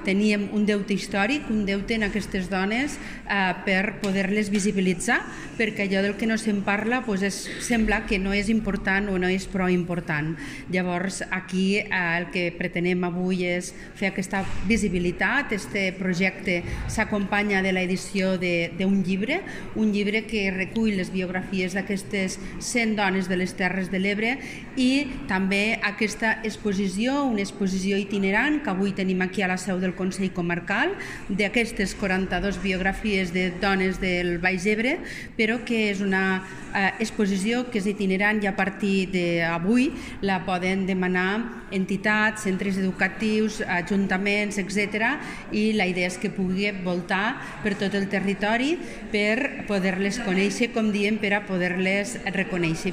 teníem un deute històric, un deute en aquestes dones per poder-les visibilitzar, perquè allò del que no se'n parla sembla que no és important o no és prou important. Llavors, aquí el que pretenem avui és fer aquesta visibilitat. Este projecte s'acompanya de l'edició d'un llibre, un llibre que recull les biografies d'aquestes 100 dones de les Terres de l'Ebre i també aquesta exposició, una exposició itinerant que avui tenim aquí a la seu del Consell Comarcal, d'aquestes 42 biografies de dones del Baix Ebre, però que és una exposició que és itinerant i a partir d'avui la poden demanar entitats, centres educatius, ajuntaments, etc. I la idea és que pugui voltar per tot el territori per poder-les conèixer, com diem, per a poder-les reconèixer.